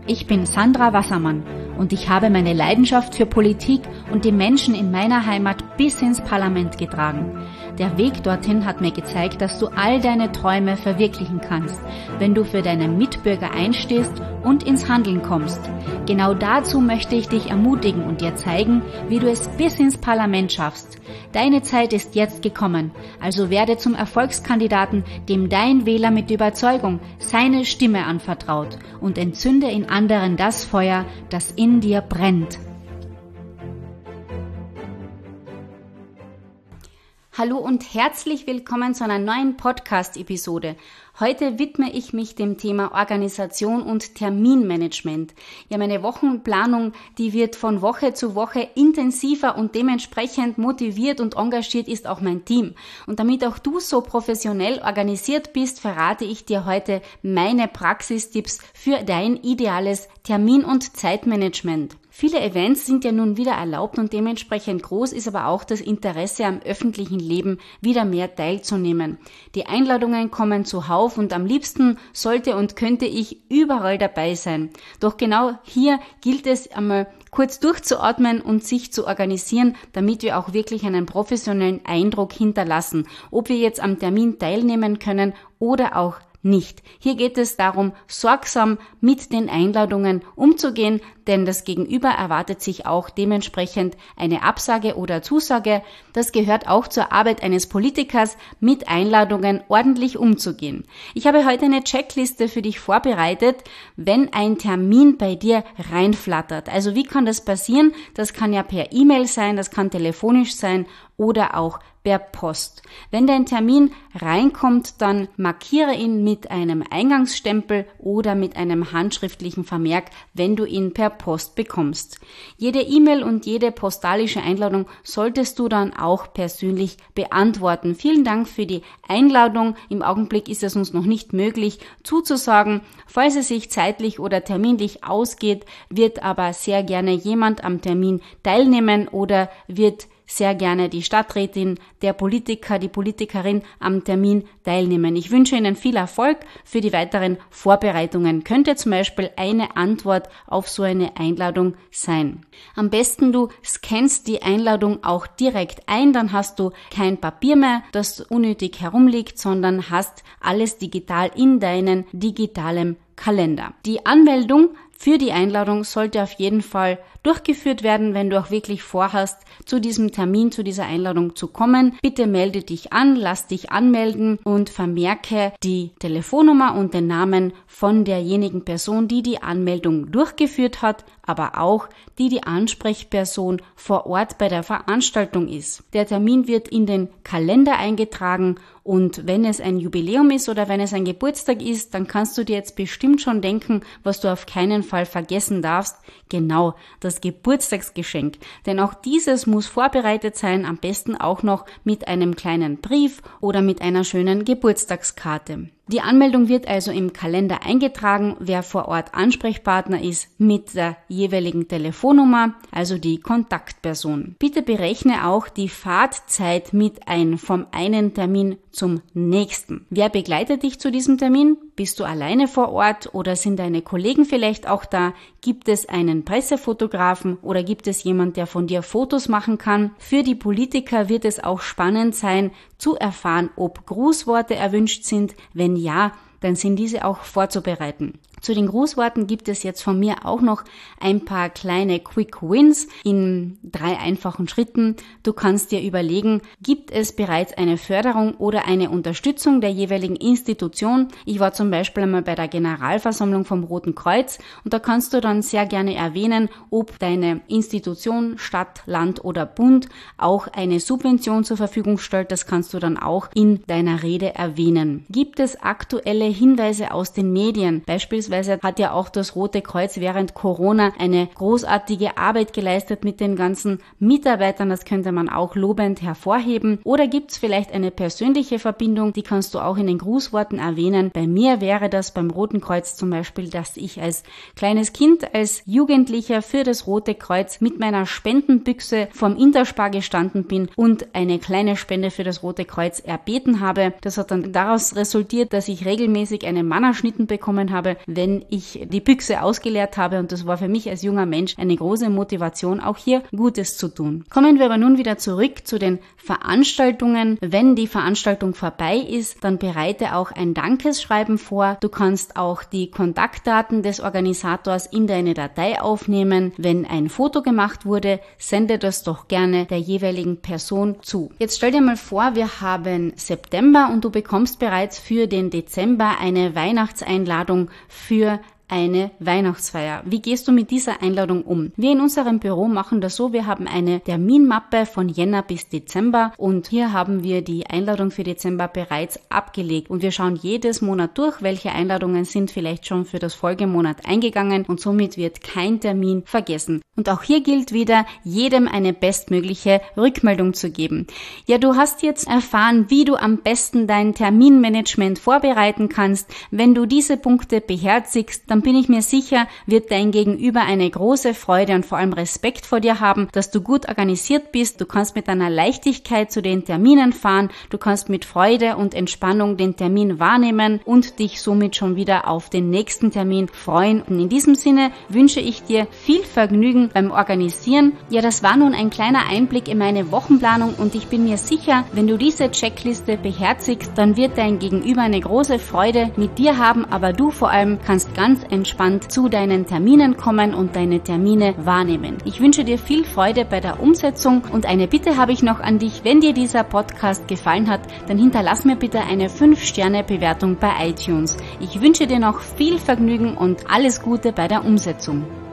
Ich bin Sandra Wassermann und ich habe meine Leidenschaft für Politik und die Menschen in meiner Heimat bis ins Parlament getragen. Der Weg dorthin hat mir gezeigt, dass du all deine Träume verwirklichen kannst, wenn du für deine Mitbürger einstehst und ins Handeln kommst. Genau dazu möchte ich dich ermutigen und dir zeigen, wie du es bis ins Parlament schaffst. Deine Zeit ist jetzt gekommen, also werde zum Erfolgskandidaten, dem dein Wähler mit Überzeugung seine Stimme anvertraut und entzünde in anderen das Feuer, das in dir brennt. Hallo und herzlich willkommen zu einer neuen Podcast-Episode. Heute widme ich mich dem Thema Organisation und Terminmanagement. Ja, meine Wochenplanung, die wird von Woche zu Woche intensiver und dementsprechend motiviert und engagiert ist auch mein Team. Und damit auch du so professionell organisiert bist, verrate ich dir heute meine Praxistipps für dein ideales Termin- und Zeitmanagement. Viele Events sind ja nun wieder erlaubt und dementsprechend groß ist aber auch das Interesse am öffentlichen Leben, wieder mehr teilzunehmen. Die Einladungen kommen zuhauf und am liebsten sollte und könnte ich überall dabei sein. Doch genau hier gilt es einmal kurz durchzuatmen und sich zu organisieren, damit wir auch wirklich einen professionellen Eindruck hinterlassen, ob wir jetzt am Termin teilnehmen können oder auch nicht. Hier geht es darum, sorgsam mit den Einladungen umzugehen, denn das Gegenüber erwartet sich auch dementsprechend eine Absage oder Zusage. Das gehört auch zur Arbeit eines Politikers, mit Einladungen ordentlich umzugehen. Ich habe heute eine Checkliste für dich vorbereitet, wenn ein Termin bei dir reinflattert. Also wie kann das passieren? Das kann ja per E-Mail sein, das kann telefonisch sein oder auch per Post. Wenn dein Termin reinkommt, dann markiere ihn mit einem Eingangsstempel oder mit einem handschriftlichen Vermerk, wenn du ihn per Post bekommst. Jede E-Mail und jede postalische Einladung solltest du dann auch persönlich beantworten. Vielen Dank für die Einladung. Im Augenblick ist es uns noch nicht möglich zuzusagen. Falls es sich zeitlich oder terminlich ausgeht, wird aber sehr gerne jemand am Termin teilnehmen oder wird sehr gerne die Stadträtin, der Politiker, die Politikerin am Termin teilnehmen. Ich wünsche Ihnen viel Erfolg für die weiteren Vorbereitungen. Könnte zum Beispiel eine Antwort auf so eine Einladung sein. Am besten du scannst die Einladung auch direkt ein, dann hast du kein Papier mehr, das unnötig herumliegt, sondern hast alles digital in deinem digitalen Kalender. Die Anmeldung für die Einladung sollte auf jeden Fall durchgeführt werden, wenn du auch wirklich vorhast, zu diesem Termin, zu dieser Einladung zu kommen. Bitte melde dich an, lass dich anmelden und vermerke die Telefonnummer und den Namen von derjenigen Person, die die Anmeldung durchgeführt hat, aber auch die Ansprechperson vor Ort bei der Veranstaltung ist. Der Termin wird in den Kalender eingetragen und wenn es ein Jubiläum ist oder wenn es ein Geburtstag ist, dann kannst du dir jetzt bestimmt schon denken, was du auf keinen Fall vergessen darfst. Genau, das Geburtstagsgeschenk. Denn auch dieses muss vorbereitet sein, am besten auch noch mit einem kleinen Brief oder mit einer schönen Geburtstagskarte. Die Anmeldung wird also im Kalender eingetragen, wer vor Ort Ansprechpartner ist mit der jeweiligen Telefonnummer, also die Kontaktperson. Bitte berechne auch die Fahrtzeit mit ein, vom einen Termin zum nächsten. Wer begleitet dich zu diesem Termin? Bist du alleine vor Ort oder sind deine Kollegen vielleicht auch da? Gibt es einen Pressefotografen oder gibt es jemand, der von dir Fotos machen kann? Für die Politiker wird es auch spannend sein, zu erfahren, ob Grußworte erwünscht sind. Wenn ja, dann sind diese auch vorzubereiten. Zu den Grußworten gibt es jetzt von mir auch noch ein paar kleine Quick Wins in 3 einfachen Schritten. Du kannst dir überlegen, gibt es bereits eine Förderung oder eine Unterstützung der jeweiligen Institution? Ich war zum Beispiel einmal bei der Generalversammlung vom Roten Kreuz und da kannst du dann sehr gerne erwähnen, ob deine Institution, Stadt, Land oder Bund auch eine Subvention zur Verfügung stellt. Das kannst du dann auch in deiner Rede erwähnen. Gibt es aktuelle Hinweise aus den Medien? Beispielsweise hat ja auch das Rote Kreuz während Corona eine großartige Arbeit geleistet mit den ganzen Mitarbeitern. Das könnte man auch lobend hervorheben. Oder gibt es vielleicht eine persönliche Verbindung? Die kannst du auch in den Grußworten erwähnen. Bei mir wäre das beim Roten Kreuz zum Beispiel, dass ich als kleines Kind, als Jugendlicher für das Rote Kreuz mit meiner Spendenbüchse vom Interspar gestanden bin und eine kleine Spende für das Rote Kreuz erbeten habe. Das hat dann daraus resultiert, dass ich regelmäßig einen Mannerschnitten bekommen habe, wenn wenn ich die Büchse ausgeleert habe, und das war für mich als junger Mensch eine große Motivation, auch hier Gutes zu tun. Kommen wir aber nun wieder zurück zu den Veranstaltungen. Wenn die Veranstaltung vorbei ist, dann bereite auch ein Dankesschreiben vor. Du kannst auch die Kontaktdaten des Organisators in deine Datei aufnehmen. Wenn ein Foto gemacht wurde, sende das doch gerne der jeweiligen Person zu. Jetzt stell dir mal vor, wir haben September und du bekommst bereits für den Dezember eine Weihnachtseinladung für eine Weihnachtsfeier. Wie gehst du mit dieser Einladung um? Wir in unserem Büro machen das so, wir haben eine Terminmappe von Jänner bis Dezember und hier haben wir die Einladung für Dezember bereits abgelegt und wir schauen jedes Monat durch, welche Einladungen sind vielleicht schon für das Folgemonat eingegangen und somit wird kein Termin vergessen. Und auch hier gilt wieder, jedem eine bestmögliche Rückmeldung zu geben. Ja, du hast jetzt erfahren, wie du am besten dein Terminmanagement vorbereiten kannst. Wenn du diese Punkte beherzigst, dann bin ich mir sicher, wird dein Gegenüber eine große Freude und vor allem Respekt vor dir haben, dass du gut organisiert bist. Du kannst mit einer Leichtigkeit zu den Terminen fahren, du kannst mit Freude und Entspannung den Termin wahrnehmen und dich somit schon wieder auf den nächsten Termin freuen. Und in diesem Sinne wünsche ich dir viel Vergnügen beim Organisieren. Ja, das war nun ein kleiner Einblick in meine Wochenplanung und ich bin mir sicher, wenn du diese Checkliste beherzigst, dann wird dein Gegenüber eine große Freude mit dir haben, aber du vor allem kannst ganz entspannt zu deinen Terminen kommen und deine Termine wahrnehmen. Ich wünsche dir viel Freude bei der Umsetzung und eine Bitte habe ich noch an dich, wenn dir dieser Podcast gefallen hat, dann hinterlass mir bitte eine 5-Sterne-Bewertung bei iTunes. Ich wünsche dir noch viel Vergnügen und alles Gute bei der Umsetzung.